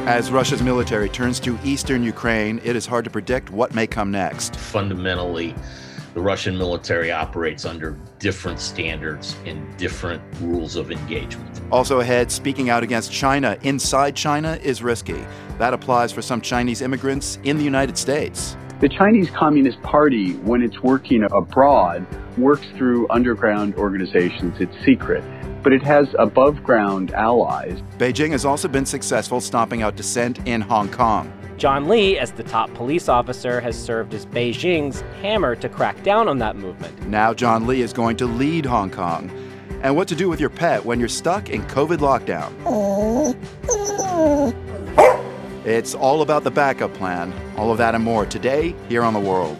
As Russia's military turns to eastern Ukraine, it is hard to predict what may come next. Fundamentally, the Russian military operates under different standards and different rules of engagement. Also ahead, speaking out against China inside China is risky. That applies for some Chinese immigrants in the United States. The Chinese Communist Party, when it's working abroad, works through underground organizations. It's secret, but it has above-ground allies. Beijing has also been successful stomping out dissent in Hong Kong. John Lee, as the top police officer, has served as Beijing's hammer to crack down on that movement. Now John Lee is going to lead Hong Kong. And what to do with your pet when you're stuck in COVID lockdown. It's all about the backup plan. All of that and more today here on The World.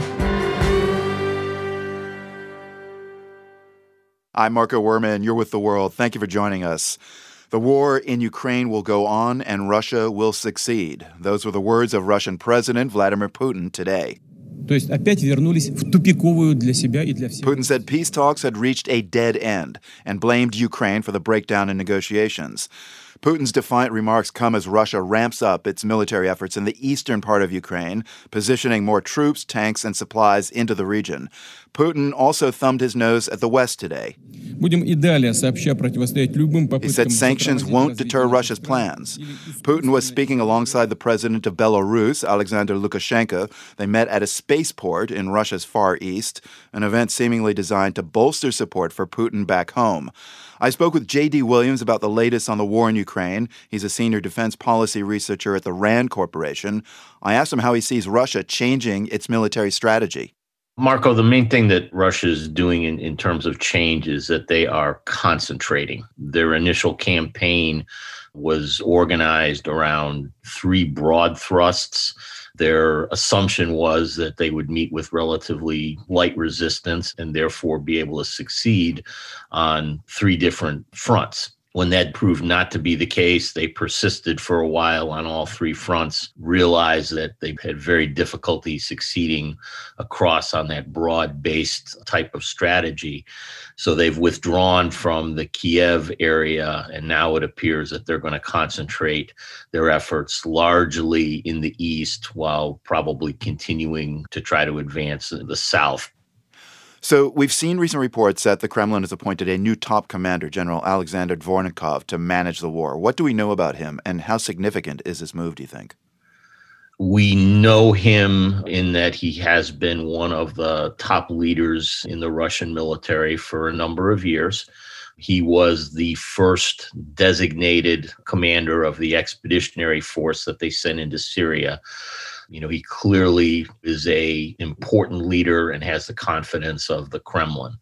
I'm Marco Werman. You're with The World. Thank you for joining us. The war in Ukraine will go on and Russia will succeed. Those were the words of Russian President Vladimir Putin today. Putin said peace talks had reached a dead end and blamed Ukraine for the breakdown in negotiations. Putin's defiant remarks come as Russia ramps up its military efforts in the eastern part of Ukraine, positioning more troops, tanks, and supplies into the region. Putin also thumbed his nose at the West today. He said sanctions won't deter Russia's plans. Putin was speaking alongside the president of Belarus, Alexander Lukashenko. They met at a spaceport in Russia's Far East, an event seemingly designed to bolster support for Putin back home. I spoke with J.D. Williams about the latest on the war in Ukraine. He's a senior defense policy researcher at the RAND Corporation. I asked him how he sees Russia changing its military strategy. Marco, the main thing that Russia is doing in terms of change is that they are concentrating. Their initial campaign was organized around three broad thrusts. Their assumption was that they would meet with relatively light resistance and therefore be able to succeed on three different fronts. When that proved not to be the case, they persisted for a while on all three fronts, realized that they had very difficulty succeeding across on that broad-based type of strategy. So they've withdrawn from the Kiev area, and now it appears that they're going to concentrate their efforts largely in the east while probably continuing to try to advance in the south. So we've seen recent reports that the Kremlin has appointed a new top commander, General Alexander Dvornikov, to manage the war. What do we know about him, and how significant is this move, do you think? We know him in that he has been one of the top leaders in the Russian military for a number of years. He was the first designated commander of the expeditionary force that they sent into Syria. You know, he clearly is an important leader and has the confidence of the Kremlin.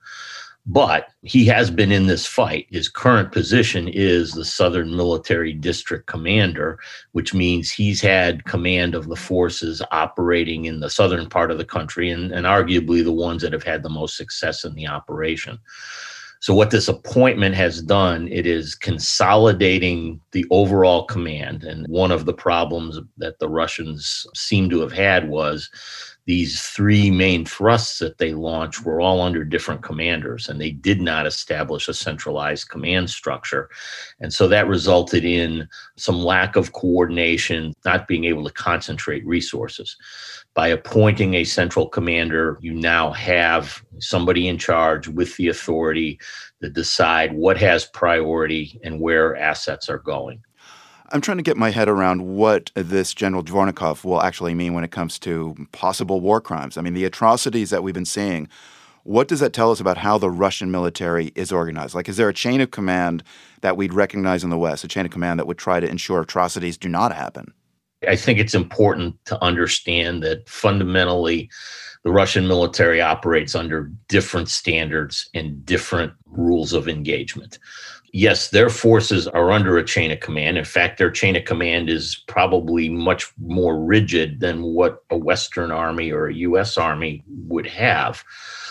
But he has been in this fight. His current position is the Southern Military District Commander, which means he's had command of the forces operating in the southern part of the country and arguably the ones that have had the most success in the operation. So what this appointment has done, it is consolidating the overall command. And one of the problems that the Russians seem to have had was these three main thrusts that they launched were all under different commanders, and they did not establish a centralized command structure. And so that resulted in some lack of coordination, not being able to concentrate resources. By appointing a central commander, you now have somebody in charge with the authority to decide what has priority and where assets are going. I'm trying to get my head around what this General Dvornikov will actually mean when it comes to possible war crimes. I mean, the atrocities that we've been seeing, what does that tell us about how the Russian military is organized? Like, is there a chain of command that we'd recognize in the West, a chain of command that would try to ensure atrocities do not happen? I think it's important to understand that fundamentally the Russian military operates under different standards and different rules of engagement. Yes, their forces are under a chain of command. In fact, their chain of command is probably much more rigid than what a Western army or a U.S. army would have.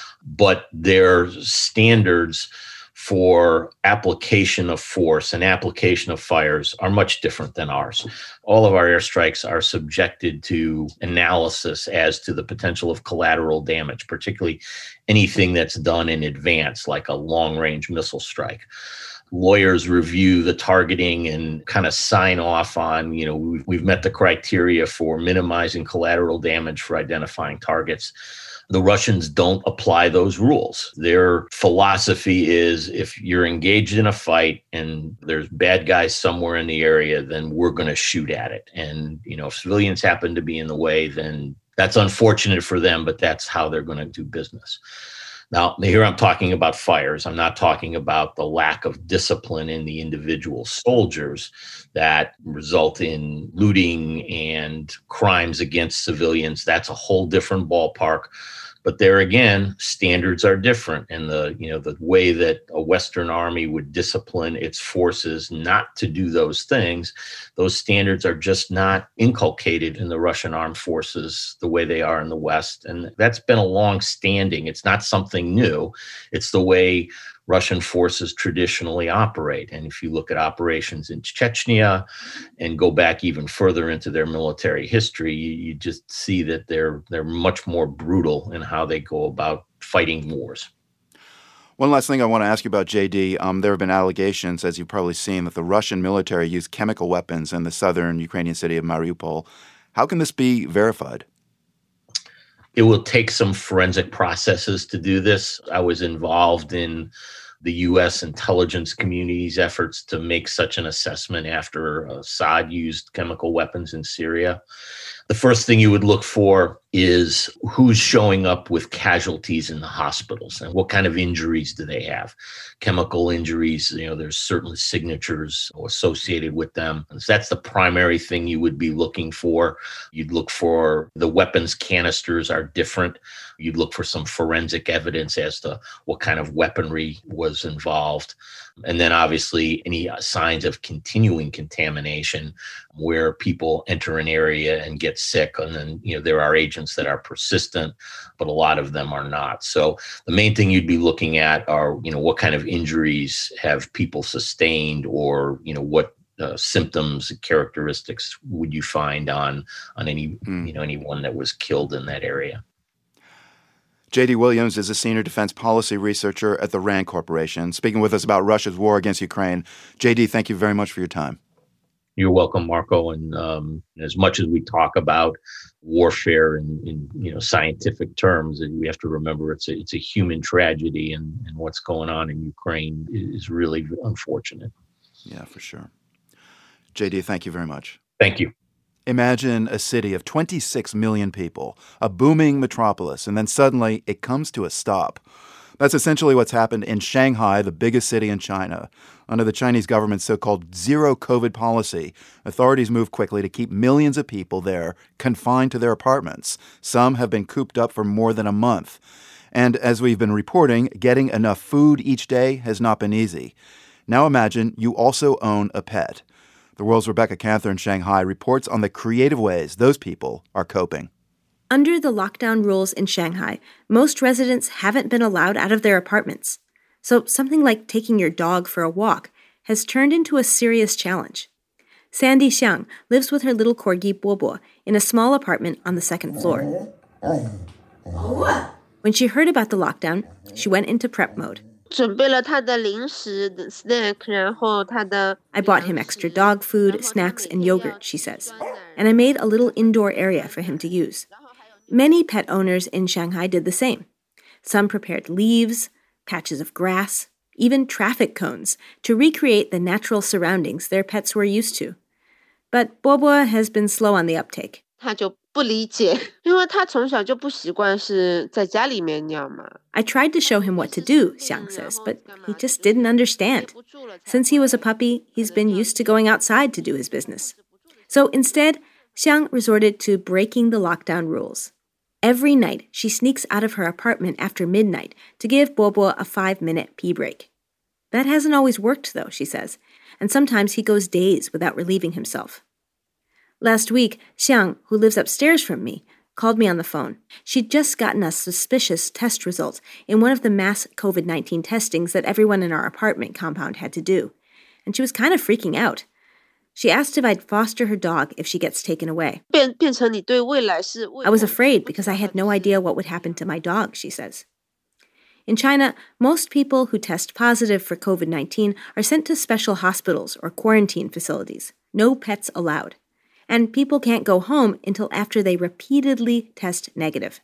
But their standards for application of force and application of fires are much different than ours. All of our airstrikes are subjected to analysis as to the potential of collateral damage, particularly anything that's done in advance, like a long-range missile strike. lawyers review the targeting and kind of sign off on, we've met the criteria for minimizing collateral damage for identifying targets. The Russians don't apply those rules. Their philosophy is if you're engaged in a fight and there's bad guys somewhere in the area, then we're going to shoot at it. And, if civilians happen to be in the way, then that's unfortunate for them, but that's how they're going to do business. Now, here I'm talking about fires. I'm not talking about the lack of discipline in the individual soldiers that result in looting and crimes against civilians. That's a whole different ballpark. But there again, standards are different. And the way that a Western army would discipline its forces not to do those things, those standards are just not inculcated in the Russian armed forces the way they are in the West. And that's been a long standing. It's not something new. It's the way Russian forces traditionally operate. And if you look at operations in Chechnya and go back even further into their military history, you just see that they're much more brutal in how they go about fighting wars. One last thing I want to ask you about, JD. There have been allegations, as you've probably seen, that the Russian military used chemical weapons in the southern Ukrainian city of Mariupol. How can this be verified? It will take some forensic processes to do this. I was involved in the U.S. intelligence community's efforts to make such an assessment after Assad used chemical weapons in Syria. The first thing you would look for is who's showing up with casualties in the hospitals and what kind of injuries do they have. Chemical injuries, there's certainly signatures associated with them. So that's the primary thing you would be looking for. You'd look for the weapons canisters are different. You'd look for some forensic evidence as to what kind of weaponry was involved. And then obviously any signs of continuing contamination where people enter an area and get sick. And then, there are agents that are persistent, but a lot of them are not. So the main thing you'd be looking at are, what kind of injuries have people sustained, or, what symptoms, characteristics would you find on any, anyone that was killed in that area. J.D. Williams is a senior defense policy researcher at the RAND Corporation, speaking with us about Russia's war against Ukraine. J.D., thank you very much for your time. You're welcome, Marco. And as much as we talk about warfare in scientific terms, we have to remember it's a human tragedy, and what's going on in Ukraine is really unfortunate. Yeah, for sure. J.D., thank you very much. Thank you. Imagine a city of 26 million people, a booming metropolis, and then suddenly it comes to a stop. That's essentially what's happened in Shanghai, the biggest city in China. Under the Chinese government's so-called zero COVID policy, authorities move quickly to keep millions of people there confined to their apartments. Some have been cooped up for more than a month. And as we've been reporting, getting enough food each day has not been easy. Now imagine you also own a pet. The World's Rebecca Canther in Shanghai reports on the creative ways those people are coping. Under the lockdown rules in Shanghai, most residents haven't been allowed out of their apartments. So something like taking your dog for a walk has turned into a serious challenge. Sandy Xiang lives with her little corgi Bobo in a small apartment on the second floor. When she heard about the lockdown, she went into prep mode. I bought him extra dog food, snacks, and yogurt, she says. And I made a little indoor area for him to use. Many pet owners in Shanghai did the same. Some prepared leaves, patches of grass, even traffic cones to recreate the natural surroundings their pets were used to. But Bobo has been slow on the uptake. I tried to show him what to do, Xiang says, but he just didn't understand. Since he was a puppy, he's been used to going outside to do his business. So instead, Xiang resorted to breaking the lockdown rules. Every night, she sneaks out of her apartment after midnight to give Bobo a 5-minute pee break. That hasn't always worked, though, she says, and sometimes he goes days without relieving himself. Last week, Xiang, who lives upstairs from me, called me on the phone. She'd just gotten a suspicious test result in one of the mass COVID-19 testings that everyone in our apartment compound had to do, and she was kind of freaking out. She asked if I'd foster her dog if she gets taken away. I was afraid because I had no idea what would happen to my dog, she says. In China, most people who test positive for COVID-19 are sent to special hospitals or quarantine facilities. No pets allowed. And people can't go home until after they repeatedly test negative.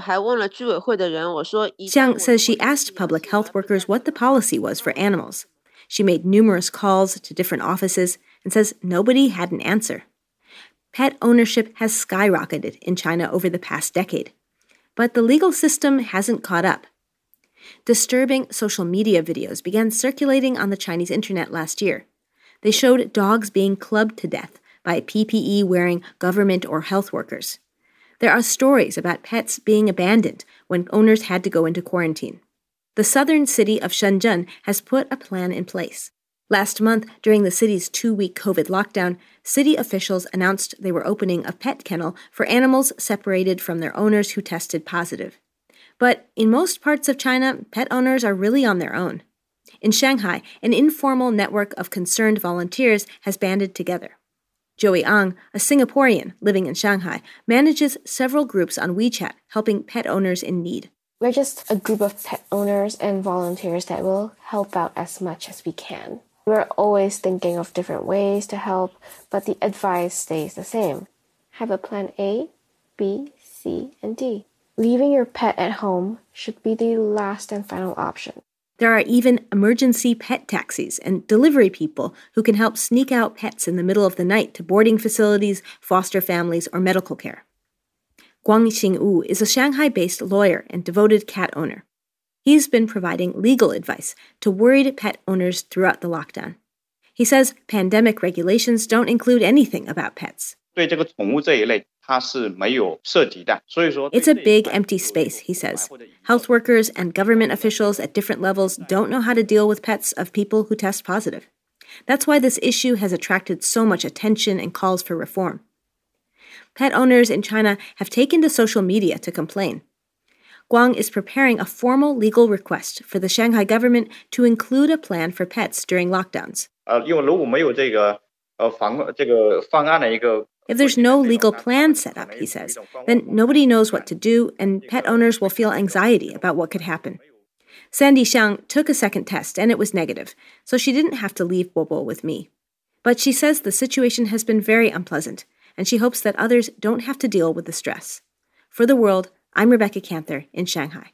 Xiang says she asked public health workers what the policy was for animals. She made numerous calls to different offices and says nobody had an answer. Pet ownership has skyrocketed in China over the past decade. But the legal system hasn't caught up. Disturbing social media videos began circulating on the Chinese internet last year. They showed dogs being clubbed to death by PPE-wearing government or health workers. There are stories about pets being abandoned when owners had to go into quarantine. The southern city of Shenzhen has put a plan in place. Last month, during the city's 2-week COVID lockdown, city officials announced they were opening a pet kennel for animals separated from their owners who tested positive. But in most parts of China, pet owners are really on their own. In Shanghai, an informal network of concerned volunteers has banded together. Joey Ang, a Singaporean living in Shanghai, manages several groups on WeChat helping pet owners in need. We're just a group of pet owners and volunteers that will help out as much as we can. We're always thinking of different ways to help, but the advice stays the same. Have a plan A, B, C, and D. Leaving your pet at home should be the last and final option. There are even emergency pet taxis and delivery people who can help sneak out pets in the middle of the night to boarding facilities, foster families, or medical care. Guang Xingwu is a Shanghai-based lawyer and devoted cat owner. He's been providing legal advice to worried pet owners throughout the lockdown. He says pandemic regulations don't include anything about pets. It's a big empty space, he says. Health workers and government officials at different levels don't know how to deal with pets of people who test positive. That's why this issue has attracted so much attention and calls for reform. Pet owners in China have taken to social media to complain. Guang is preparing a formal legal request for the Shanghai government to include a plan for pets during lockdowns. If there's no legal plan set up, he says, then nobody knows what to do and pet owners will feel anxiety about what could happen. Sandy Xiang took a second test and it was negative, so she didn't have to leave Bobo with me. But she says the situation has been very unpleasant, and she hopes that others don't have to deal with the stress. For The World, I'm Rebecca Canther in Shanghai.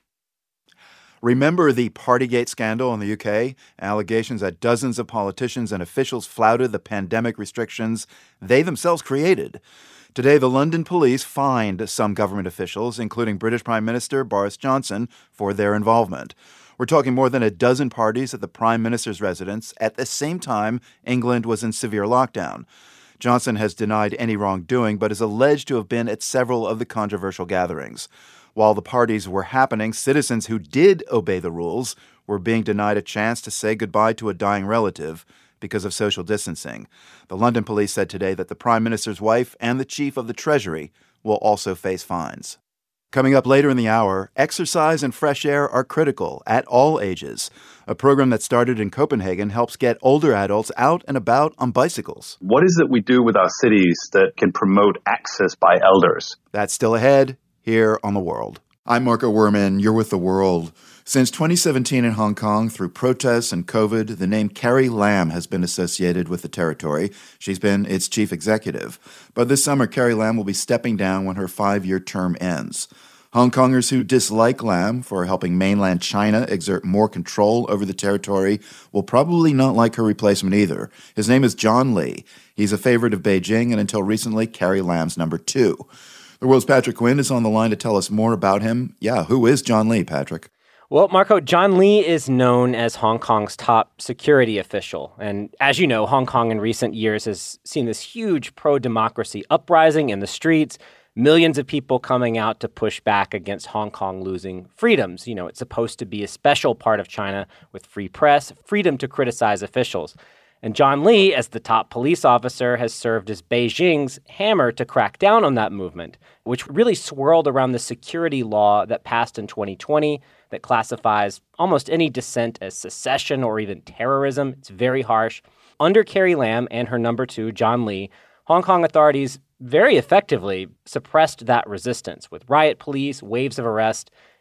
Remember the Partygate scandal in the UK? Allegations that dozens of politicians and officials flouted the pandemic restrictions they themselves created. Today, the London police fined some government officials, including British Prime Minister Boris Johnson, for their involvement. We're talking more than a dozen parties at the Prime Minister's residence at the same time England was in severe lockdown. Johnson has denied any wrongdoing, but is alleged to have been at several of the controversial gatherings. While the parties were happening, citizens who did obey the rules were being denied a chance to say goodbye to a dying relative because of social distancing. The London police said today that the Prime Minister's wife and the Chief of the Treasury will also face fines. Coming up later in the hour, exercise and fresh air are critical at all ages. A program that started in Copenhagen helps get older adults out and about on bicycles. What is it we do with our cities that can promote access by elders? That's still ahead here on The World. I'm Marco Werman. You're with The World. Since 2017 in Hong Kong, through protests and COVID, the name Carrie Lam has been associated with the territory. She's been its chief executive. But this summer, Carrie Lam will be stepping down when her 5-year term ends. Hong Kongers who dislike Lam for helping mainland China exert more control over the territory will probably not like her replacement either. His name is John Lee. He's a favorite of Beijing and until recently, Carrie Lam's number 2. The World's Patrick Quinn is on the line to tell us more about him. Yeah, who is John Lee, Patrick? Well, Marco, John Lee is known as Hong Kong's top security official. And as you know, Hong Kong in recent years has seen this huge pro-democracy uprising in the streets, millions of people coming out to push back against Hong Kong losing freedoms. You know, it's supposed to be a special part of China with free press, freedom to criticize officials. And John Lee, as the top police officer, has served as Beijing's hammer to crack down on that movement, which really swirled around the security law that passed in 2020 that classifies almost any dissent as secession or even terrorism. It's very harsh. Under Carrie Lam and her number 2, John Lee, Hong Kong authorities very effectively suppressed that resistance with riot police, waves of arrest,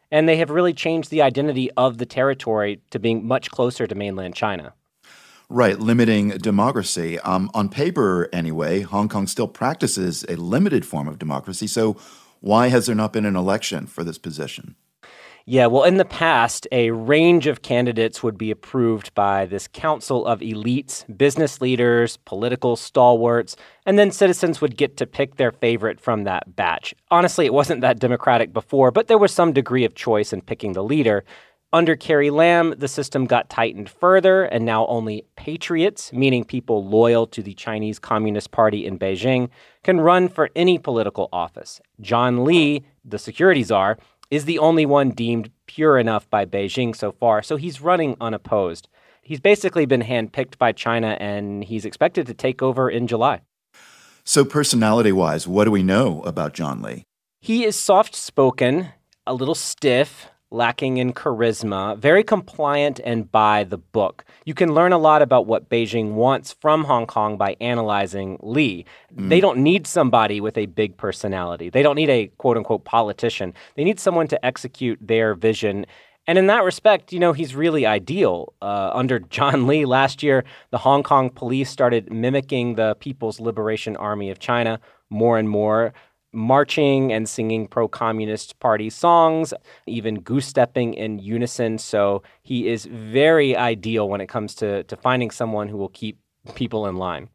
And they have really changed the identity of the territory to being much closer to mainland China. Right, limiting democracy. On paper, anyway, Hong Kong still practices a limited form of democracy. So why has there not been an election for this position? Yeah, well, in the past, a range of candidates would be approved by this council of elites, business leaders, political stalwarts, and then citizens would get to pick their favorite from that batch. Honestly, it wasn't that democratic before, but there was some degree of choice in picking the leader. Under Carrie Lam, the system got tightened further, and now only patriots, meaning people loyal to the Chinese Communist Party in Beijing, can run for any political office. John Lee, the security czar, is the only one deemed pure enough by Beijing so far, so he's running unopposed. He's basically been handpicked by China, and he's expected to take over in July. So personality-wise, what do we know about John Lee? He is soft-spoken, a little stiff, lacking in charisma, very compliant and by the book. You can learn a lot about what Beijing wants from Hong Kong by analyzing Lee. They don't need somebody with a big personality. They don't need a quote-unquote politician. They need someone to execute their vision. And in that respect, he's really ideal. Under John Lee last year, the Hong Kong police started mimicking the People's Liberation Army of China more and more, marching and singing pro-communist party songs, even goose-stepping in unison. So he is very ideal when it comes to finding someone who will keep people in line.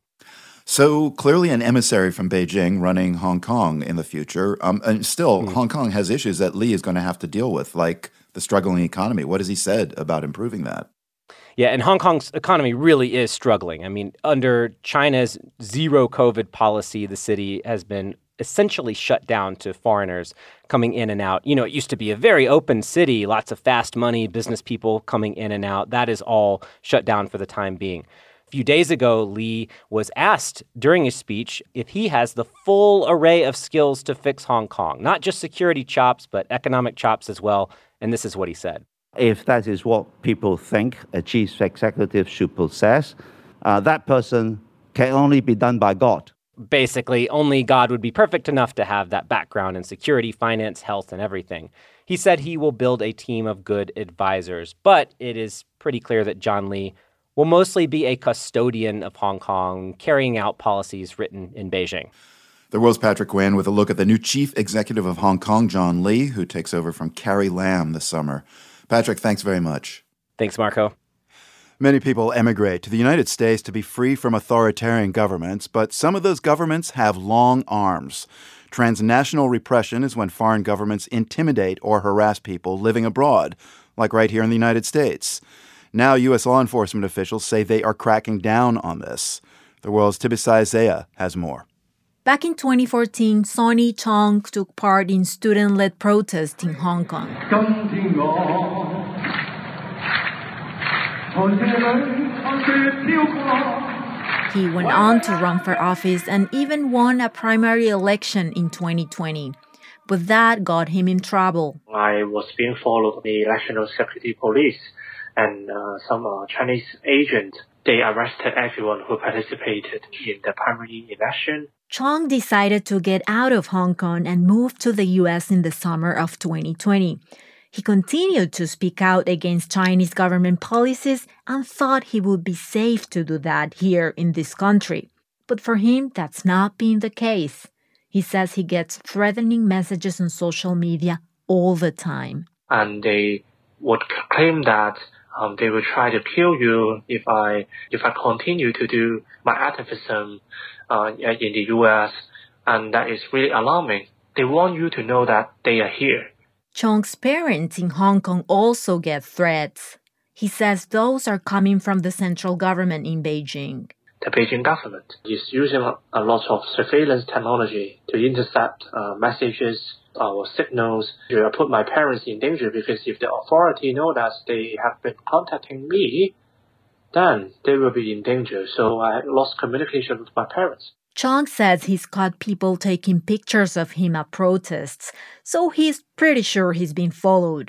So clearly an emissary from Beijing running Hong Kong in the future. And still, Hong Kong has issues that Lee is going to have to deal with, like the struggling economy. What has he said about improving that? Yeah, and Hong Kong's economy really is struggling. I mean, under China's zero COVID policy, the city has been essentially shut down to foreigners coming in and out. It used to be a very open city, lots of fast money, business people coming in and out. That is all shut down for the time being. A few days ago, Lee was asked during his speech if he has the full array of skills to fix Hong Kong, not just security chops, but economic chops as well. And this is what he said. If that is what people think a chief executive should possess, that person can only be done by God. Basically, only God would be perfect enough to have that background in security, finance, health, and everything. He said he will build a team of good advisors, but it is pretty clear that John Lee will mostly be a custodian of Hong Kong, carrying out policies written in Beijing. The World's Patrick Nguyen with a look at the new chief executive of Hong Kong, John Lee, who takes over from Carrie Lam this summer. Patrick, thanks very much. Thanks, Marco. Many people emigrate to the United States to be free from authoritarian governments, but some of those governments have long arms. Transnational repression is when foreign governments intimidate or harass people living abroad, like right here in the United States. Now, U.S. law enforcement officials say they are cracking down on this. The World's Tibisai Zaya has more. Back in 2014, Sonny Chong took part in student-led protests in Hong Kong. He went on to run for office and even won a primary election in 2020. But that got him in trouble. I was being followed by the National Security Police and some Chinese agents. They arrested everyone who participated in the primary election. Chong decided to get out of Hong Kong and move to the U.S. in the summer of 2020. He continued to speak out against Chinese government policies and thought he would be safe to do that here in this country. But for him, that's not been the case. He says he gets threatening messages on social media all the time. And they would claim that they will try to kill you if I continue to do my activism in the U.S. And that is really alarming. They want you to know that they are here. Chong's parents in Hong Kong also get threats. He says those are coming from the central government in Beijing. The Beijing government is using a lot of surveillance technology to intercept messages or signals. I put my parents in danger because if the authority know that they have been contacting me, then they will be in danger. So I lost communication with my parents. Chong says he's caught people taking pictures of him at protests, so he's pretty sure he's been followed.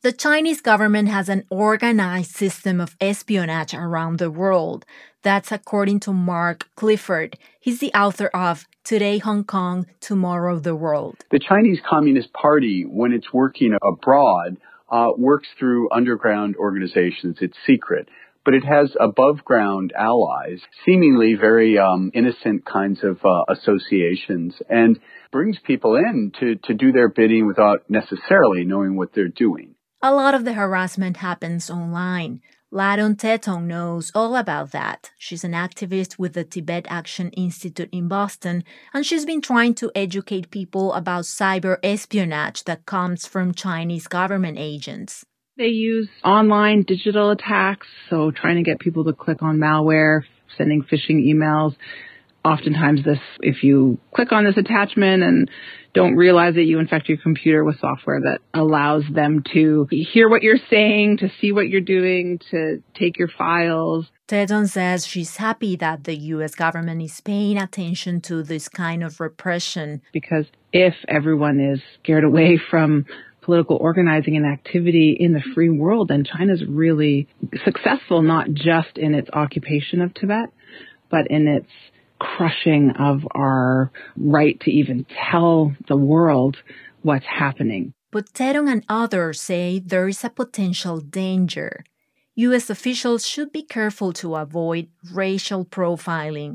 The Chinese government has an organized system of espionage around the world. That's according to Mark Clifford. He's the author of Today Hong Kong, Tomorrow the World. The Chinese Communist Party, when it's working abroad, works through underground organizations. It's secret. But it has above-ground allies, seemingly very innocent kinds of associations, and brings people in to do their bidding without necessarily knowing what they're doing. A lot of the harassment happens online. Ladon Tetong knows all about that. She's an activist with the Tibet Action Institute in Boston, and she's been trying to educate people about cyber espionage that comes from Chinese government agents. They use online digital attacks, so trying to get people to click on malware, sending phishing emails. Oftentimes if you click on this attachment and don't realize it, you infect your computer with software that allows them to hear what you're saying, to see what you're doing, to take your files. Teton says she's happy that the U.S. government is paying attention to this kind of repression. Because if everyone is scared away from political organizing and activity in the free world, then China's really successful, not just in its occupation of Tibet, but in its crushing of our right to even tell the world what's happening. But Terong and others say there is a potential danger. U.S. officials should be careful to avoid racial profiling.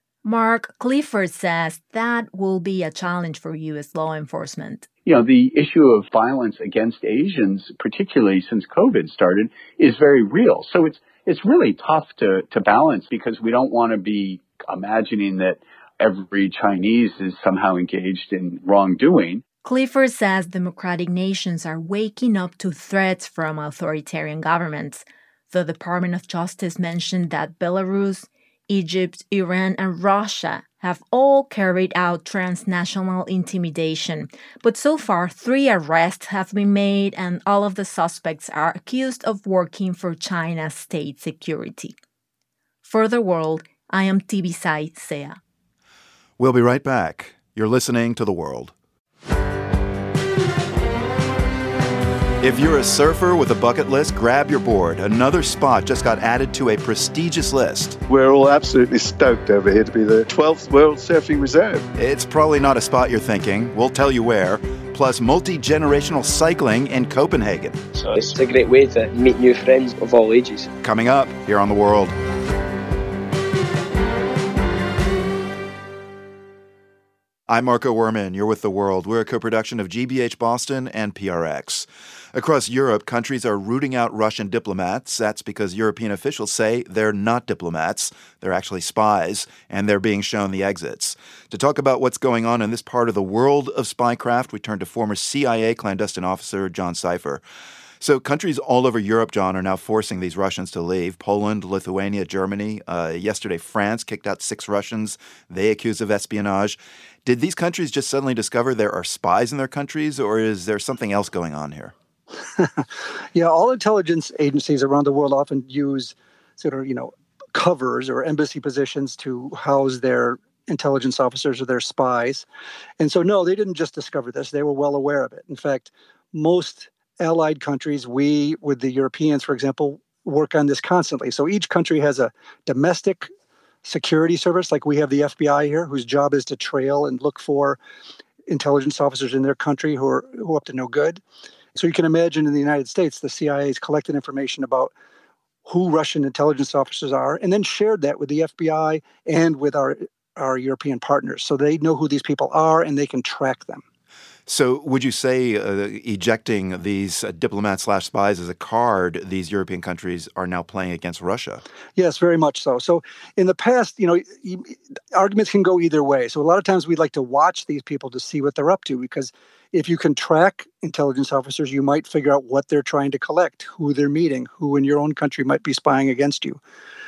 Mark Clifford says that will be a challenge for U.S. law enforcement. You know, the issue of violence against Asians, particularly since COVID started, is very real. So it's really tough to balance, because we don't want to be imagining that every Chinese is somehow engaged in wrongdoing. Clifford says democratic nations are waking up to threats from authoritarian governments. The Department of Justice mentioned that Belarus, Egypt, Iran, and Russia have all carried out transnational intimidation. But so far, 3 arrests have been made, and all of the suspects are accused of working for China's state security. For The World, I am Tibisay Sea. We'll be right back. You're listening to The World. If you're a surfer with a bucket list, grab your board. Another spot just got added to a prestigious list. We're all absolutely stoked over here to be the 12th World Surfing Reserve. It's probably not a spot you're thinking. We'll tell you where. Plus multi-generational cycling in Copenhagen. So it's a great way to meet new friends of all ages. Coming up here on The World. I'm Marco Werman. You're with The World. We're a co-production of GBH Boston and PRX. Across Europe, countries are rooting out Russian diplomats. That's because European officials say they're not diplomats. They're actually spies, and they're being shown the exits. To talk about what's going on in this part of the world of spycraft, we turn to former CIA clandestine officer John Sipher. So countries all over Europe, John, are now forcing these Russians to leave. Poland, Lithuania, Germany. Yesterday, France kicked out 6 Russians they accused of espionage. Did these countries just suddenly discover there are spies in their countries, or is there something else going on here? Yeah, all intelligence agencies around the world often use sort of, covers or embassy positions to house their intelligence officers or their spies. And so, no, they didn't just discover this. They were well aware of it. In fact, most allied countries, we, with the Europeans, for example, work on this constantly. So each country has a domestic security service, like we have the FBI here, whose job is to trail and look for intelligence officers in their country who are up to no good. So you can imagine in the United States, the CIA has collected information about who Russian intelligence officers are and then shared that with the FBI and with our European partners. So they know who these people are and they can track them. So would you say ejecting these diplomats/spies as a card these European countries are now playing against Russia? Yes, very much so. So in the past, arguments can go either way. So a lot of times we'd like to watch these people to see what they're up to, because if you can track intelligence officers, you might figure out what they're trying to collect, who they're meeting, who in your own country might be spying against you.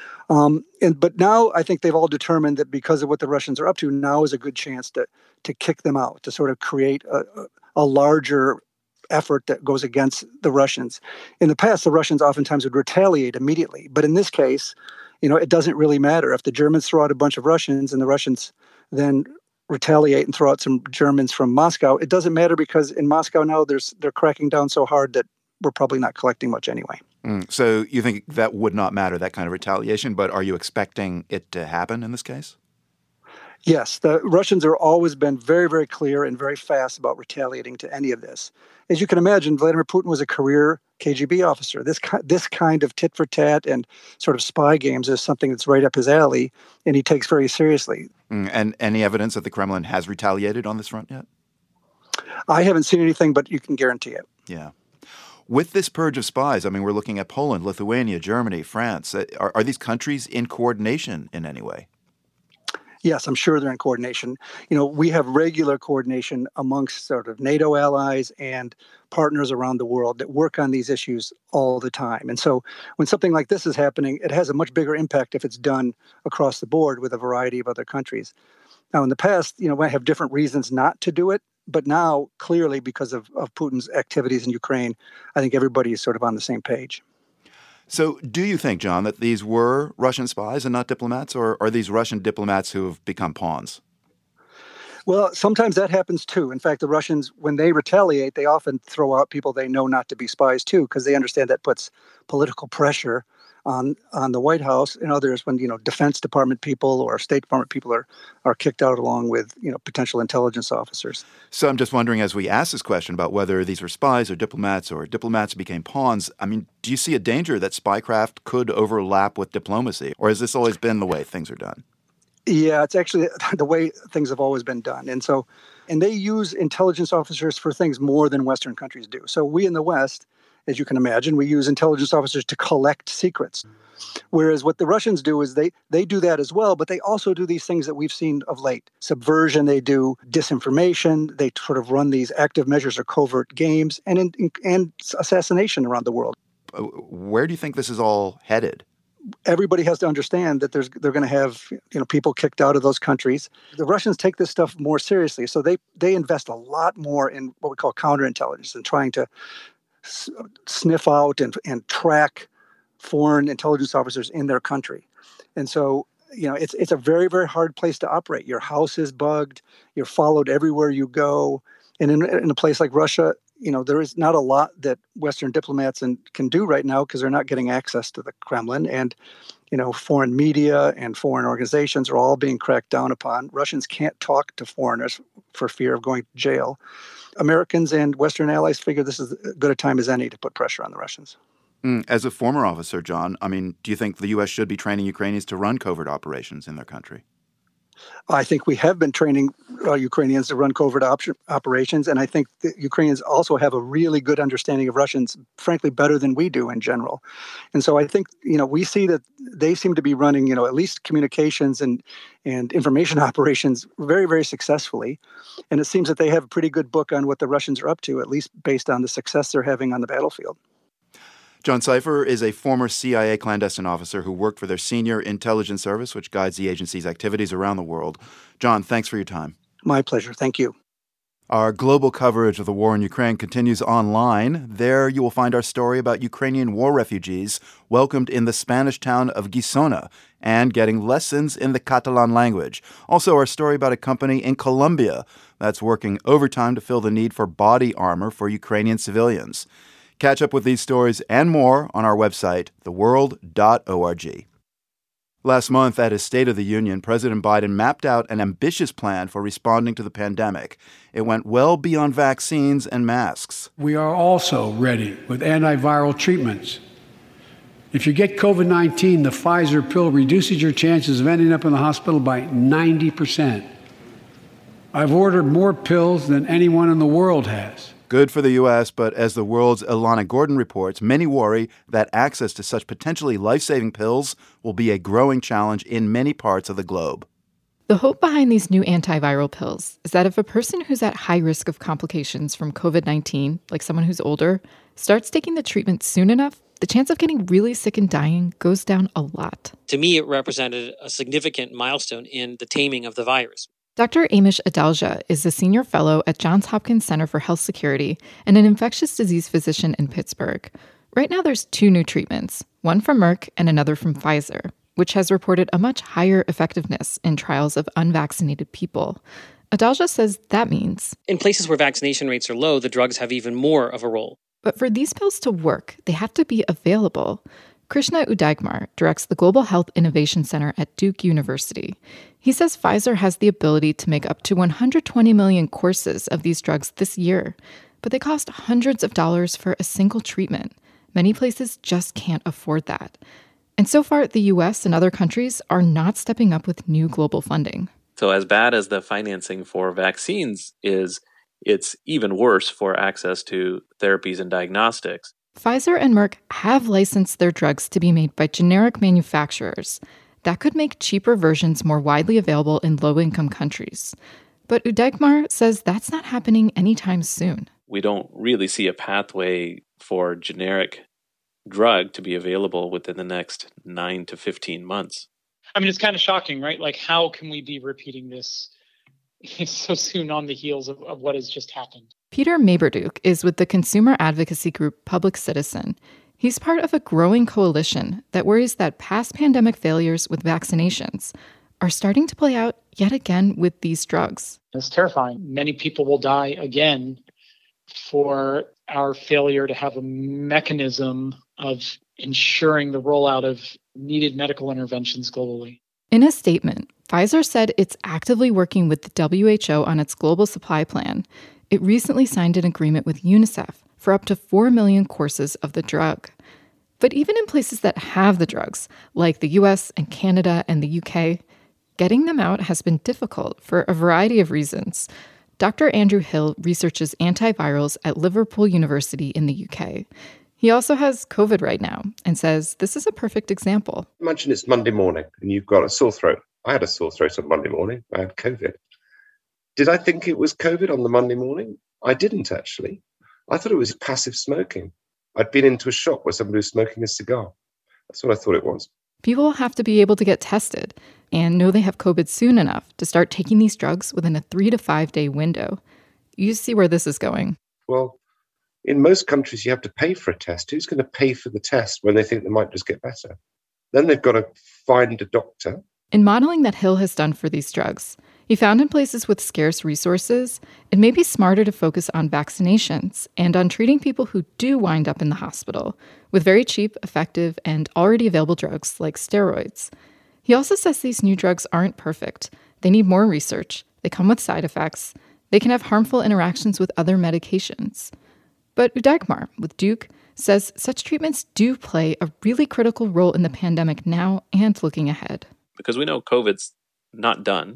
But now I think they've all determined that because of what the Russians are up to, now is a good chance to kick them out, to sort of create a larger effort that goes against the Russians. In the past, the Russians oftentimes would retaliate immediately. But in this case, it doesn't really matter. If the Germans throw out a bunch of Russians and the Russians then retaliate and throw out some Germans from Moscow, it doesn't matter, because in Moscow now they're cracking down so hard that we're probably not collecting much anyway. So you think that would not matter, that kind of retaliation, but are you expecting it to happen in this case? Yes, the Russians have always been very, very clear and very fast about retaliating to any of this. As you can imagine, Vladimir Putin was a career KGB officer. This kind of tit for tat and sort of spy games is something that's right up his alley, and he takes very seriously. And any evidence that the Kremlin has retaliated on this front yet? I haven't seen anything, but you can guarantee it. Yeah. With this purge of spies, I mean, we're looking at Poland, Lithuania, Germany, France. Are these countries in coordination in any way? Yes, I'm sure they're in coordination. We have regular coordination amongst sort of NATO allies and partners around the world that work on these issues all the time. And so when something like this is happening, it has a much bigger impact if it's done across the board with a variety of other countries. Now, in the past, we have different reasons not to do it. But now, clearly, because of Putin's activities in Ukraine, I think everybody is sort of on the same page. So do you think, John, that these were Russian spies and not diplomats, or are these Russian diplomats who have become pawns? Well, sometimes that happens too. In fact, the Russians, when they retaliate, they often throw out people they know not to be spies too, because they understand that puts political pressure on the White House and others when, Defense Department people or State Department people are kicked out along with, potential intelligence officers. So I'm just wondering, as we ask this question about whether these were spies or diplomats became pawns, I mean, do you see a danger that spycraft could overlap with diplomacy? Or has this always been the way things are done? Yeah, it's actually the way things have always been done. And they use intelligence officers for things more than Western countries do. So we in the West, as you can imagine, we use intelligence officers to collect secrets. Whereas what the Russians do is they do that as well, but they also do these things that we've seen of late. Subversion, they do disinformation, they sort of run these active measures or covert games, and assassination around the world. Where do you think this is all headed? Everybody has to understand that they're going to have people kicked out of those countries. The Russians take this stuff more seriously, so they invest a lot more in what we call counterintelligence and trying to sniff out and track foreign intelligence officers in their country. And so, it's a very, very hard place to operate. Your house is bugged. You're followed everywhere you go. And in a place like Russia, there is not a lot that Western diplomats can do right now because they're not getting access to the Kremlin. And, foreign media and foreign organizations are all being cracked down upon. Russians can't talk to foreigners for fear of going to jail. Americans and Western allies figure this is as good a time as any to put pressure on the Russians. As a former officer, John, I mean, do you think the U.S. should be training Ukrainians to run covert operations in their country? I think we have been training Ukrainians to run covert operations, and I think the Ukrainians also have a really good understanding of Russians, frankly, better than we do in general. And so I think, we see that they seem to be running, at least communications and information operations very, very successfully. And it seems that they have a pretty good book on what the Russians are up to, at least based on the success they're having on the battlefield. John Sipher is a former CIA clandestine officer who worked for their senior intelligence service, which guides the agency's activities around the world. John, thanks for your time. My pleasure. Thank you. Our global coverage of the war in Ukraine continues online. There you will find our story about Ukrainian war refugees welcomed in the Spanish town of Gisona and getting lessons in the Catalan language. Also, our story about a company in Colombia that's working overtime to fill the need for body armor for Ukrainian civilians. Catch up with these stories and more on our website, theworld.org. Last month, at his State of the Union, President Biden mapped out an ambitious plan for responding to the pandemic. It went well beyond vaccines and masks. We are also ready with antiviral treatments. If you get COVID-19, the Pfizer pill reduces your chances of ending up in the hospital by 90%. I've ordered more pills than anyone in the world has. Good for the U.S., but as the world's Ilana Gordon reports, many worry that access to such potentially life-saving pills will be a growing challenge in many parts of the globe. The hope behind these new antiviral pills is that if a person who's at high risk of complications from COVID-19, like someone who's older, starts taking the treatment soon enough, the chance of getting really sick and dying goes down a lot. To me, it represented a significant milestone in the taming of the virus. Dr. Amish Adalja is a senior fellow at Johns Hopkins Center for Health Security and an infectious disease physician in Pittsburgh. Right now, there's 2 new treatments, one from Merck and another from Pfizer, which has reported a much higher effectiveness in trials of unvaccinated people. Adalja says that means in places where vaccination rates are low, the drugs have even more of a role. But for these pills to work, they have to be available. Krishna Udaigmar directs the Global Health Innovation Center at Duke University. He says Pfizer has the ability to make up to 120 million courses of these drugs this year, but they cost hundreds of dollars for a single treatment. Many places just can't afford that. And so far, the US and other countries are not stepping up with new global funding. So as bad as the financing for vaccines is, it's even worse for access to therapies and diagnostics. Pfizer and Merck have licensed their drugs to be made by generic manufacturers. That could make cheaper versions more widely available in low-income countries. But Udaigmar says that's not happening anytime soon. We don't really see a pathway for generic drug to be available within the next 9 to 15 months. I mean, it's kind of shocking, right? Like, how can we be repeating this so soon on the heels of what has just happened? Peter Maberduke is with the consumer advocacy group Public Citizen. He's part of a growing coalition that worries that past pandemic failures with vaccinations are starting to play out yet again with these drugs. It's terrifying. Many people will die again for our failure to have a mechanism of ensuring the rollout of needed medical interventions globally. In a statement, Pfizer said it's actively working with the WHO on its global supply plan. It recently signed an agreement with UNICEF for up to 4 million courses of the drug. But even in places that have the drugs, like the US and Canada and the UK, getting them out has been difficult for a variety of reasons. Dr. Andrew Hill researches antivirals at Liverpool University in the UK. He also has COVID right now and says this is a perfect example. Imagine it's Monday morning and you've got a sore throat. I had a sore throat on Monday morning. I had COVID. Did I think it was COVID on the Monday morning? I didn't, actually. I thought it was passive smoking. I'd been into a shop where somebody was smoking a cigar. That's what I thought it was. People will have to be able to get tested and know they have COVID soon enough to start taking these drugs within a 3 to 5 day window. You see where this is going. Well, in most countries, you have to pay for a test. Who's going to pay for the test when they think they might just get better? Then they've got to find a doctor. In modeling that Hill has done for these drugs, he found in places with scarce resources, it may be smarter to focus on vaccinations and on treating people who do wind up in the hospital with very cheap, effective, and already available drugs like steroids. He also says these new drugs aren't perfect. They need more research. They come with side effects. They can have harmful interactions with other medications. But Udaigmar, with Duke, says such treatments do play a really critical role in the pandemic now and looking ahead. Because we know COVID's not done.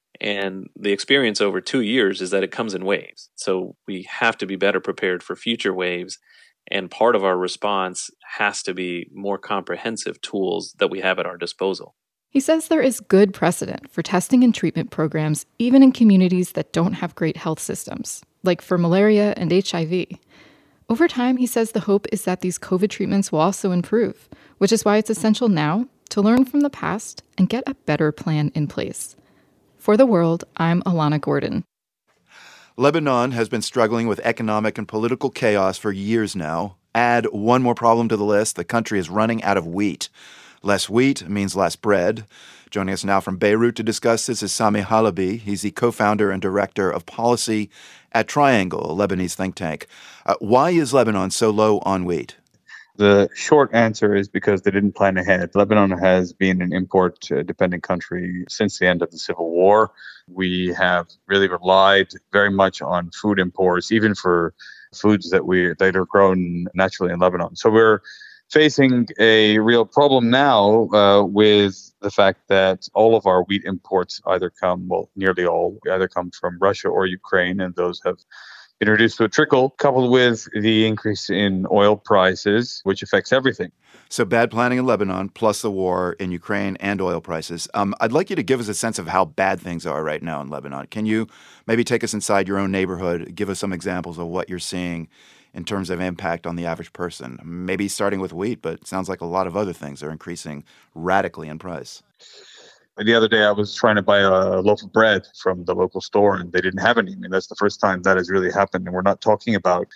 And the experience over 2 years is that it comes in waves. So we have to be better prepared for future waves. And part of our response has to be more comprehensive tools that we have at our disposal. He says there is good precedent for testing and treatment programs, even in communities that don't have great health systems, like for malaria and HIV. Over time, he says the hope is that these COVID treatments will also improve, which is why it's essential now to learn from the past and get a better plan in place. For The World, I'm Alana Gordon. Lebanon has been struggling with economic and political chaos for years now. Add one more problem to the list, the country is running out of wheat. Less wheat means less bread. Joining us now from Beirut to discuss this is Sami Halabi. He's the co-founder and director of policy at Triangle, a Lebanese think tank. Why is Lebanon so low on wheat? The short answer is because they didn't plan ahead. Lebanon has been an import-dependent country since the end of the Civil War. We have really relied very much on food imports, even for foods that are grown naturally in Lebanon. So we're facing a real problem now with the fact that all of our wheat imports nearly all, either come from Russia or Ukraine, and those have been reduced to a trickle, coupled with the increase in oil prices, which affects everything. So bad planning in Lebanon, plus the war in Ukraine and oil prices. I'd like you to give us a sense of how bad things are right now in Lebanon. Can you maybe take us inside your own neighborhood, give us some examples of what you're seeing in terms of impact on the average person? Maybe starting with wheat, but it sounds like a lot of other things are increasing radically in price. The other day, I was trying to buy a loaf of bread from the local store, and they didn't have any. I mean, that's the first time that has really happened. And we're not talking about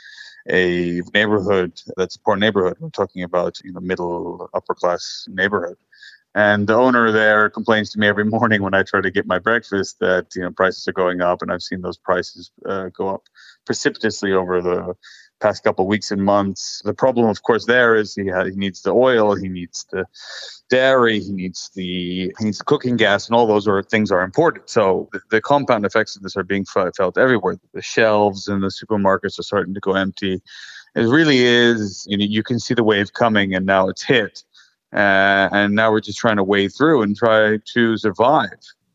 a neighborhood that's a poor neighborhood. We're talking about middle, upper class neighborhood. And the owner there complains to me every morning when I try to get my breakfast that prices are going up, and I've seen those prices go up precipitously over the past couple of weeks and months. The problem, of course, there is he needs the oil, he needs the dairy, he needs the cooking gas, and all those things are important. So the compound effects of this are being felt everywhere. The shelves in the supermarkets are starting to go empty. It really is, you can see the wave coming, and now it's hit. And now we're just trying to wade through and try to survive.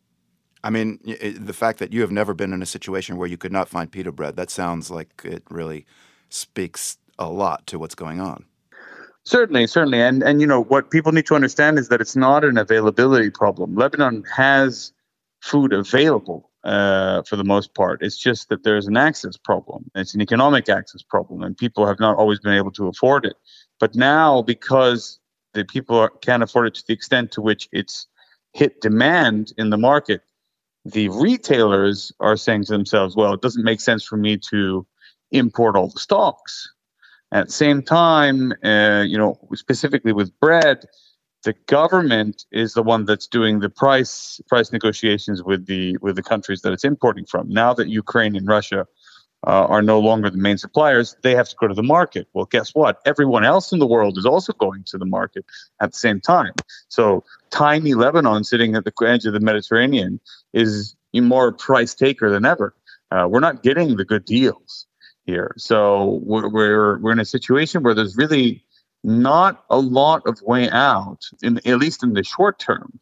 I mean, the fact that you have never been in a situation where you could not find pita bread, that sounds like it really speaks a lot to what's going on. Certainly. And what people need to understand is that it's not an availability problem. Lebanon has food available for the most part. It's just that there's an access problem. It's an economic access problem, and people have not always been able to afford it. But now, because the people can't afford it to the extent to which it's hit demand in the market, the retailers are saying to themselves, well, it doesn't make sense for me to import all the stocks. At the same time, specifically with bread, the government is the one that's doing the price negotiations with the countries that it's importing from. Now that Ukraine and Russia are no longer the main suppliers, they have to go to the market. Well, guess what? Everyone else in the world is also going to the market at the same time. So tiny Lebanon, sitting at the edge of the Mediterranean, is more price taker than ever. We're not getting the good deals here. So we're in a situation where there's really not a lot of way out, at least in the short term.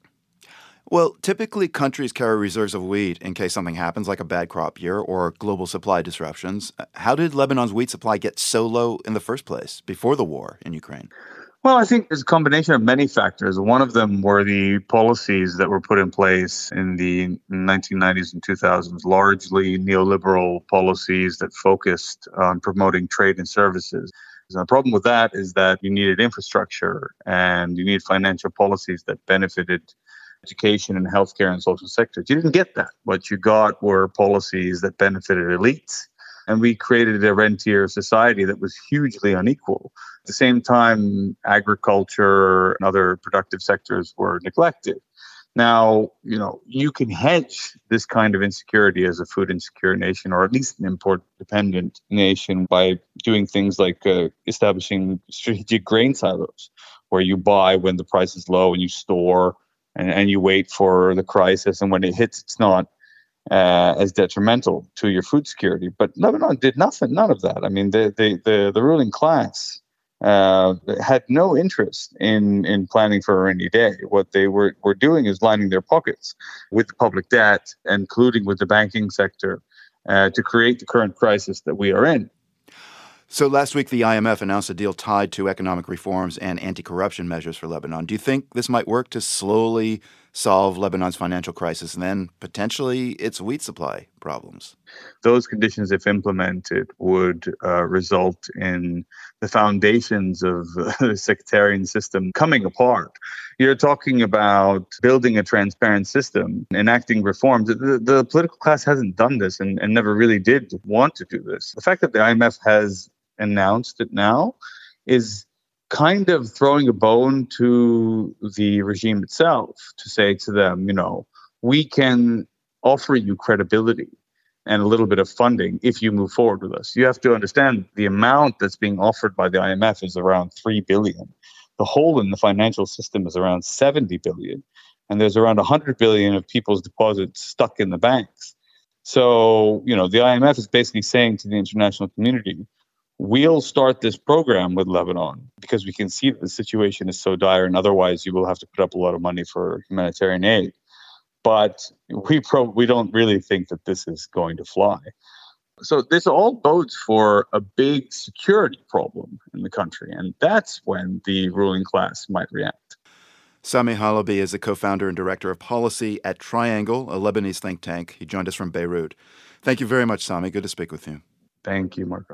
Well, typically countries carry reserves of wheat in case something happens, like a bad crop year or global supply disruptions. How did Lebanon's wheat supply get so low in the first place before the war in Ukraine? Well, I think there's a combination of many factors. One of them were the policies that were put in place in the 1990s and 2000s, largely neoliberal policies that focused on promoting trade and services. And the problem with that is that you needed infrastructure and you needed financial policies that benefited education and healthcare and social sectors. You didn't get that. What you got were policies that benefited elites. And we created a rentier society that was hugely unequal. At the same time, agriculture and other productive sectors were neglected. Now, you can hedge this kind of insecurity as a food insecure nation, or at least an import-dependent nation, by doing things like establishing strategic grain silos, where you buy when the price is low and you store and you wait for the crisis. And when it hits, it's not as detrimental to your food security. But Lebanon did nothing, none of that. I mean, the ruling class had no interest in planning for a rainy day. What they were doing is lining their pockets with the public debt, including with the banking sector, to create the current crisis that we are in. So last week, the IMF announced a deal tied to economic reforms and anti-corruption measures for Lebanon. Do you think this might work to slowly solve Lebanon's financial crisis and then potentially its wheat supply problems? Those conditions, if implemented, would result in the foundations of the sectarian system coming apart. You're talking about building a transparent system, enacting reforms. The political class hasn't done this and never really did want to do this. The fact that the IMF has announced it now is kind of throwing a bone to the regime itself to say to them, we can offer you credibility and a little bit of funding if you move forward with us. You have to understand the amount that's being offered by the IMF is around $3 billion. The hole in the financial system is around $70 billion. And there's around $100 billion of people's deposits stuck in the banks. So, the IMF is basically saying to the international community, we'll start this program with Lebanon because we can see that the situation is so dire, and otherwise you will have to put up a lot of money for humanitarian aid. But we don't really think that this is going to fly. So this all bodes for a big security problem in the country, and that's when the ruling class might react. Sami Halabi is the co-founder and director of policy at Triangle, a Lebanese think tank. He joined us from Beirut. Thank you very much, Sami. Good to speak with you. Thank you, Marco.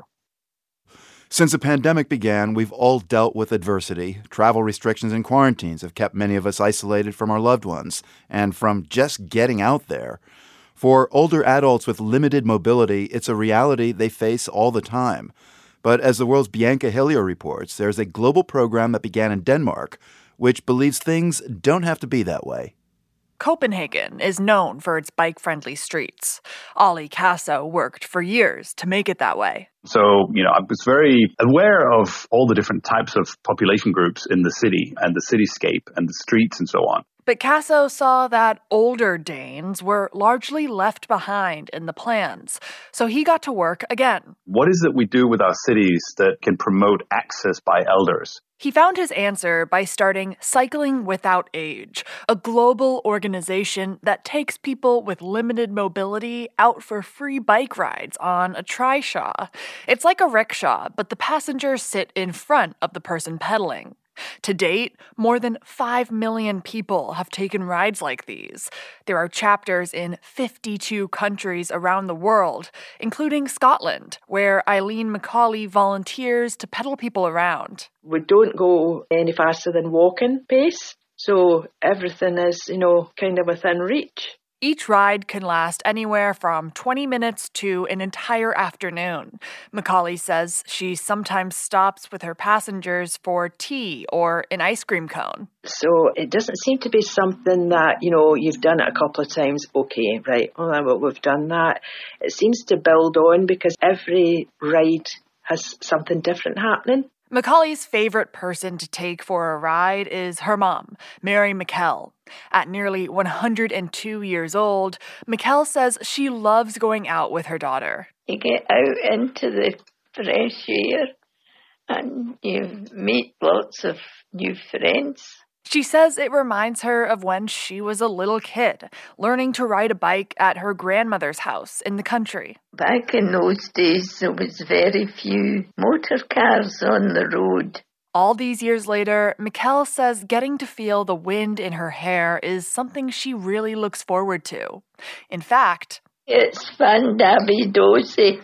Since the pandemic began, we've all dealt with adversity. Travel restrictions and quarantines have kept many of us isolated from our loved ones and from just getting out there. For older adults with limited mobility, it's a reality they face all the time. But as the world's Bianca Hillier reports, there's a global program that began in Denmark, which believes things don't have to be that way. Copenhagen is known for its bike-friendly streets. Ollie Casso worked for years to make it that way. So, I was very aware of all the different types of population groups in the city and the cityscape and the streets and so on. But Casso saw that older Danes were largely left behind in the plans, so he got to work again. What is it we do with our cities that can promote access by elders? He found his answer by starting Cycling Without Age, a global organization that takes people with limited mobility out for free bike rides on a trishaw. It's like a rickshaw, but the passengers sit in front of the person pedaling. To date, more than 5 million people have taken rides like these. There are chapters in 52 countries around the world, including Scotland, where Eileen McCauley volunteers to pedal people around. We don't go any faster than walking pace, so everything is, kind of within reach. Each ride can last anywhere from 20 minutes to an entire afternoon. McCauley says she sometimes stops with her passengers for tea or an ice cream cone. So it doesn't seem to be something that, you've done it a couple of times. Okay, right, well, we've done that. It seems to build on because every ride has something different happening. McCauley's favorite person to take for a ride is her mom, Mary McKell. At nearly 102 years old, McKell says she loves going out with her daughter. You get out into the fresh air and you meet lots of new friends. She says it reminds her of when she was a little kid, learning to ride a bike at her grandmother's house in the country. Back in those days, there was very few motor cars on the road. All these years later, McKell says getting to feel the wind in her hair is something she really looks forward to. In fact, it's fun to be dozy.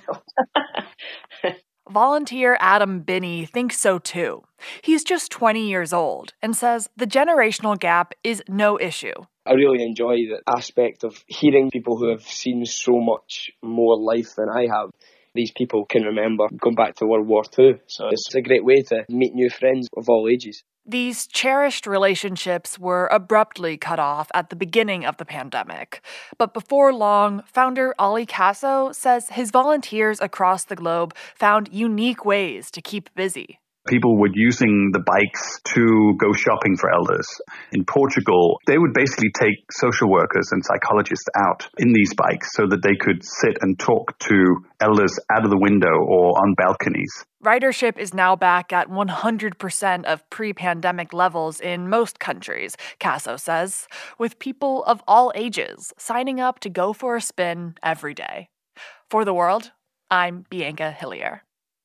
Volunteer Adam Binney thinks so too. He's just 20 years old and says the generational gap is no issue. I really enjoy the aspect of hearing people who have seen so much more life than I have. These people can remember going back to World War II, so it's a great way to meet new friends of all ages. These cherished relationships were abruptly cut off at the beginning of the pandemic. But before long, founder Ollie Casso says his volunteers across the globe found unique ways to keep busy. People were using the bikes to go shopping for elders. In Portugal, they would basically take social workers and psychologists out in these bikes so that they could sit and talk to elders out of the window or on balconies. Ridership is now back at 100% of pre-pandemic levels in most countries, Casso says, with people of all ages signing up to go for a spin every day. For The World, I'm Bianca Hillier.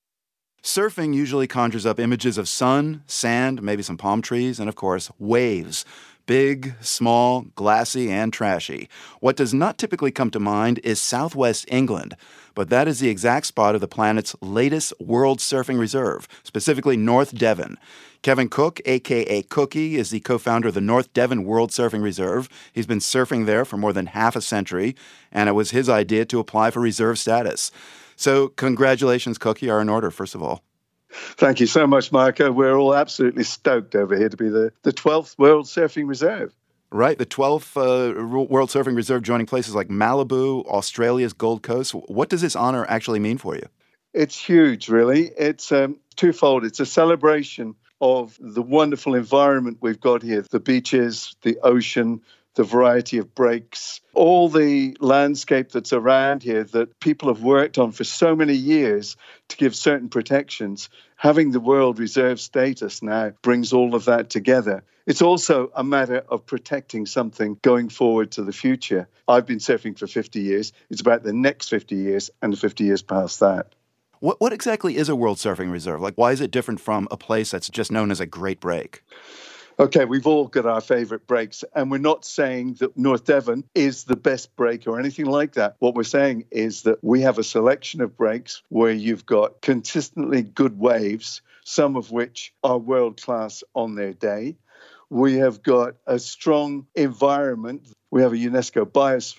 Surfing usually conjures up images of sun, sand, maybe some palm trees, and of course, waves. Big, small, glassy, and trashy. What does not typically come to mind is southwest England, but that is the exact spot of the planet's latest World Surfing Reserve, specifically North Devon. Kevin Cook, a.k.a. Cookie, is the co-founder of the North Devon World Surfing Reserve. He's been surfing there for more than half a century, and it was his idea to apply for reserve status. So congratulations, Cookie, are in order, first of all. Thank you so much, Micah. We're all absolutely stoked over here to be the 12th World Surfing Reserve. Right, the 12th World Surfing Reserve joining places like Malibu, Australia's Gold Coast. What does this honor actually mean for you? It's huge, really. It's twofold. It's a celebration of the wonderful environment we've got here, the beaches, the ocean, the variety of breaks, all the landscape that's around here that people have worked on for so many years to give certain protections. Having the World Reserve status now brings all of that together. It's also a matter of protecting something going forward to the future. I've been surfing for 50 years. It's about the next 50 years and the 50 years past that. What exactly is a World Surfing Reserve? Why is it different from a place that's just known as a great break? Okay, we've all got our favourite breaks, and we're not saying that North Devon is the best break or anything like that. What we're saying is that we have a selection of breaks where you've got consistently good waves, some of which are world-class on their day. We have got a strong environment. We have a UNESCO biosphere,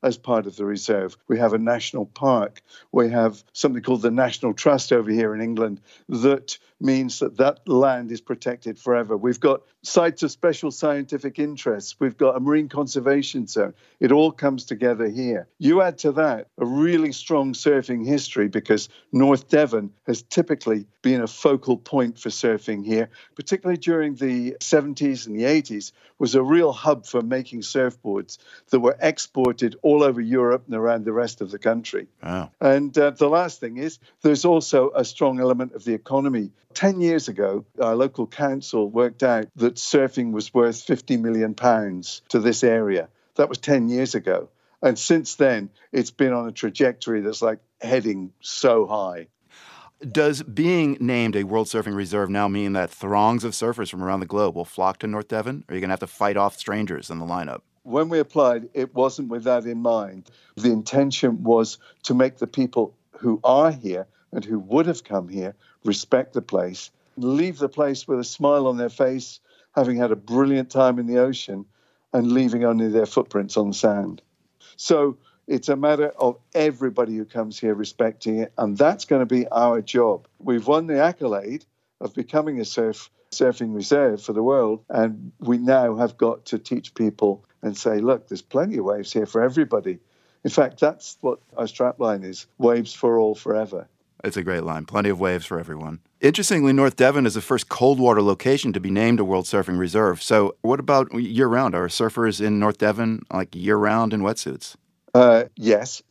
as part of the reserve. We have a national park. We have something called the National Trust over here in England that means that land is protected forever. We've got sites of special scientific interest. We've got a marine conservation zone. It all comes together here. You add to that a really strong surfing history because North Devon has typically been a focal point for surfing here, particularly during the 70s and the 80s, was a real hub for making surfboards that were exported all over Europe and around the rest of the country. Wow. And the last thing is there's also a strong element of the economy. 10 years ago, our local council worked out that surfing was worth £50 million to this area. That was 10 years ago. And since then, it's been on a trajectory that's like heading so high. Does being named a World Surfing Reserve now mean that throngs of surfers from around the globe will flock to North Devon? Or are you going to have to fight off strangers in the lineup? When we applied, it wasn't with that in mind. The intention was to make the people who are here and who would have come here respect the place, leave the place with a smile on their face, having had a brilliant time in the ocean, and leaving only their footprints on the sand. So it's a matter of everybody who comes here respecting it, and that's going to be our job. We've won the accolade of becoming a surfing reserve for the world, and we now have got to teach people and say, look, there's plenty of waves here for everybody. In fact, that's what our strapline is, waves for all forever. It's a great line. Plenty of waves for everyone. Interestingly, North Devon is the first cold water location to be named a World Surfing Reserve. So what about year-round? Are surfers in North Devon like year-round in wetsuits? Yes.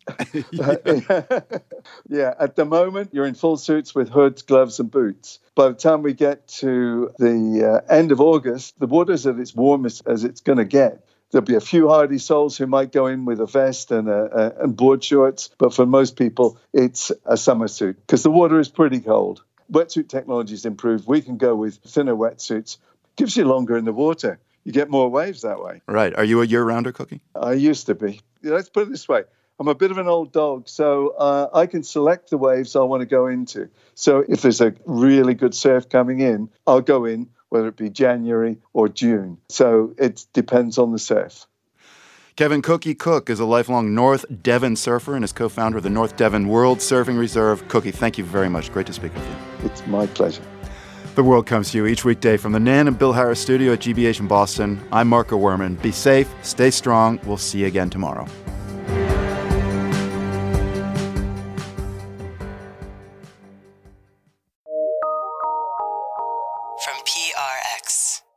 Yeah, at the moment, you're in full suits with hoods, gloves, and boots. By the time we get to the end of August, the water's at its warmest as it's going to get. There'll be a few hardy souls who might go in with a vest and board shorts, but for most people, it's a summer suit because the water is pretty cold. Wetsuit technology's improved. We can go with thinner wetsuits. Gives you longer in the water. You get more waves that way. Right. Are you a year-rounder, Cookie? I used to be. Let's put it this way. I'm a bit of an old dog, so I can select the waves I want to go into. So if there's a really good surf coming in, I'll go in, whether it be January or June. So it depends on the surf. Kevin Cookie Cook is a lifelong North Devon surfer and is co-founder of the North Devon World Surfing Reserve. Cookie, thank you very much. Great to speak with you. It's my pleasure. The World comes to you each weekday from the Nan and Bill Harris studio at GBH in Boston. I'm Marco Werman. Be safe, stay strong. We'll see you again tomorrow. From PRX.